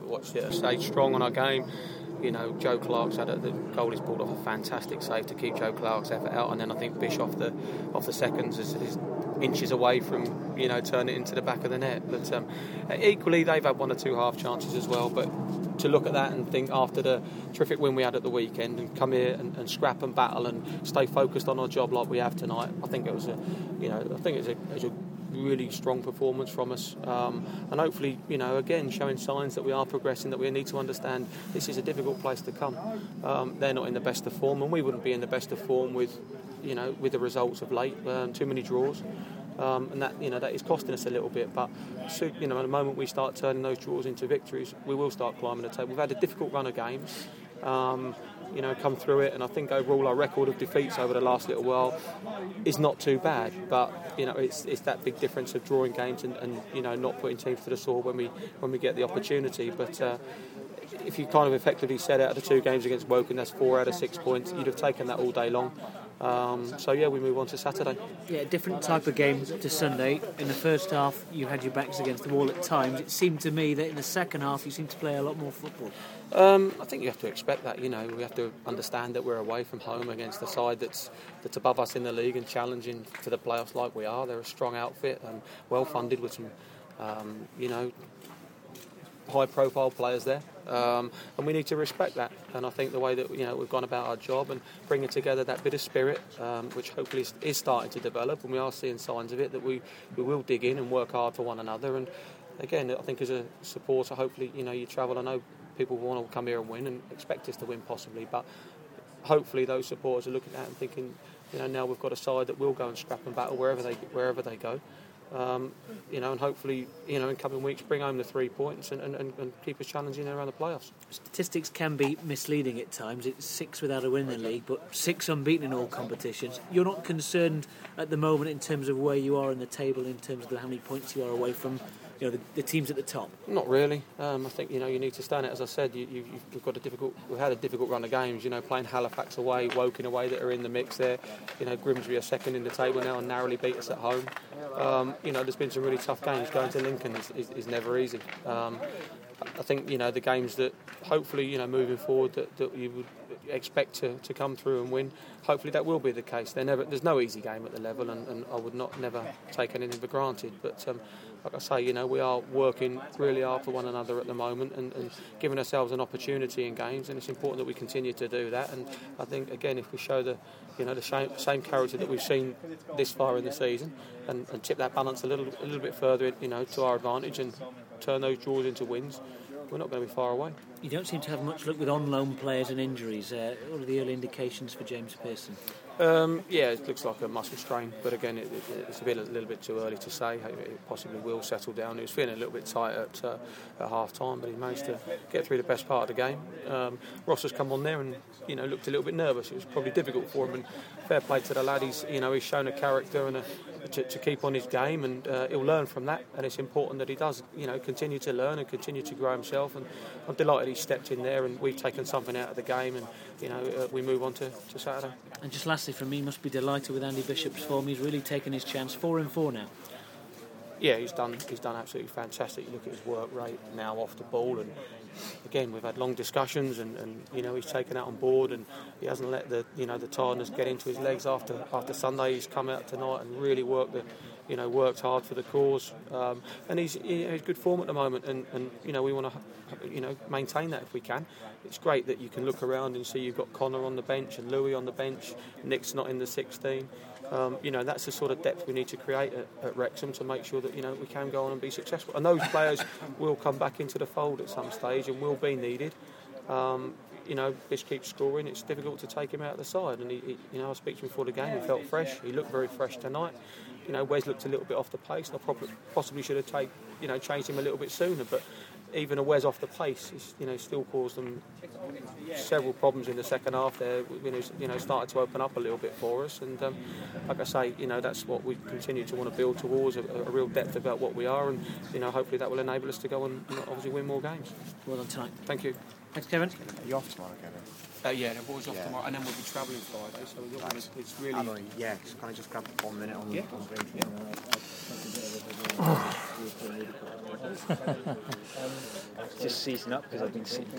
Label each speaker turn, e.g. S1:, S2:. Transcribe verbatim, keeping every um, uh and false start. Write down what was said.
S1: watched it, stayed strong on our game. You know, Joe Clark's had a, the goalie's pulled off a fantastic save to keep Joe Clark's effort out, and then I think Bish off the off the seconds is, is inches away from, you know, turning it into the back of the net. But um, equally, they've had one or two half chances as well. But to look at that and think after the terrific win we had at the weekend and come here and, and scrap and battle and stay focused on our job like we have tonight, I think it was a, you know, I think it's a, it's a really strong performance from us, um, and hopefully, you know, again showing signs that we are progressing, that we need to understand this is a difficult place to come. Um, they're not in the best of form, and we wouldn't be in the best of form with, you know, with the results of late. Um, too many draws, um, and that, you know, that is costing us a little bit. But so, you know, at the moment we start turning those draws into victories, we will start climbing the table. We've had a difficult run of games. Um, you know, come through it, and I think overall our record of defeats over the last little while is not too bad, but you know, it's it's that big difference of drawing games and, and you know, not putting teams to the sword when we when we get the opportunity. But uh, if you kind of effectively said out of the two games against Woking, that's four out of six points, you'd have taken that all day long. Um, so yeah, we move on to Saturday.
S2: Yeah, different type of game to Sunday. In the first half, you had your backs against the wall at times. It seemed to me that in the second half, you seemed to play a lot more football.
S1: Um, I think you have to expect that. You know, we have to understand that we're away from home against a side that's that's above us in the league and challenging for the playoffs like we are. They're a strong outfit and well funded with some, um, you know, high-profile players there, um, and we need to respect that. And I think the way that, you know, we've gone about our job and bringing together that bit of spirit, um, which hopefully is starting to develop, and we are seeing signs of it, that we, we will dig in and work hard for one another. And again, I think as a supporter, hopefully, you know, you travel. I know people want to come here and win and expect us to win possibly, but hopefully those supporters are looking at it and thinking, you know, now we've got a side that will go and scrap and battle wherever they wherever they go. Um, you know, and hopefully, you know, in coming weeks bring home the three points and, and, and keep us challenging around the playoffs.
S2: Statistics can be misleading at times. It's six without a win in the league, but six unbeaten in all competitions. You're not concerned at the moment in terms of where you are in the table, in terms of how many points you are away from, you know, the, the teams at the top? Not
S1: really. Um, I think, you know, you need to stand it. As I said, you, you, you've got a difficult. We've had a difficult run of games. You know, playing Halifax away, Woking away, that are in the mix there. You know, Grimsby are second in the table now and narrowly beat us at home. Um, you know, there's been some really tough games. Going to Lincoln is, is, is never easy. Um, I think, you know, the games that hopefully, you know, moving forward that, that you would expect to, to come through and win, hopefully that will be the case. They're never, there's no easy game at the level, and, and I would not never take anything for granted. But um, like I say, you know, we are working really hard for one another at the moment and, and giving ourselves an opportunity in games, and it's important that we continue to do that. And I think, again, if we show the, you know, the same, same character that we've seen this far in the season, and, and tip that balance a little a little bit further, you know, to our advantage, and turn those draws into wins, we're not going to be far away.
S2: You don't seem to have much luck with on-loan players and injuries. Uh, what are the early indications for James Pearson?
S1: Um, yeah, it looks like a muscle strain, but again, it, it, it's a, bit, a little bit too early to say. It possibly will settle down. He was feeling a little bit tight at, uh, at half-time, but he managed to get through the best part of the game. Um, Ross has come on there and, you know, looked a little bit nervous. It was probably difficult for him, and fair play to the lad. He's, you know, he's shown a character and a, to, to keep on his game, and uh, he'll learn from that. And it's important that he does, you know, continue to learn and continue to grow himself. And I'm delighted he stepped in there, and we've taken something out of the game, and you know, uh, we move on to, to Saturday.
S2: And just lastly, from me, you must be delighted with Andy Bishop's form. He's really taken his chance. Four in four now.
S1: Yeah, he's done. He's done absolutely fantastic. You look at his work rate now off the ball, and again, we've had long discussions, and, and you know, he's taken that on board, and he hasn't let the, you know, the tiredness get into his legs after after Sunday. He's come out tonight and really worked the, you know, worked hard for the cause, um, and he's, you know, he's good form at the moment, and, and you know, we want to, you know, maintain that if we can. It's great that you can look around and see you've got Connor on the bench and Louis on the bench. Nick's not in the sixteen. Um, you know, that's the sort of depth we need to create at, at Wrexham to make sure that, you know, we can go on and be successful. And those players will come back into the fold at some stage and will be needed. Um, you know, Bish keeps scoring. It's difficult to take him out of the side. And he, he, you know, I speak to him before the game. He felt fresh. He looked very fresh tonight. You know, Wes looked a little bit off the pace. I probably, possibly should have take, you know, changed him a little bit sooner. But even a Wes off the pace, is, you know, still caused them several problems in the second half. There, you know, started to open up a little bit for us. And um, like I say, you know, that's what we continue to want to build towards, a, a real depth about what we are. And you know, hopefully that will enable us to go and, you know, obviously win more games.
S2: Well done tonight.
S1: Thank you.
S2: Thanks, Kevin.
S3: Are you off tomorrow, Kevin?
S1: Uh, yeah, the boys off
S3: yeah.
S1: tomorrow, and then we'll be travelling Friday. So we're looking at, it's really.
S3: Know, yeah, can I just grab one minute on
S1: yeah.
S3: on
S1: yeah.
S4: Just seizing up because I've been sitting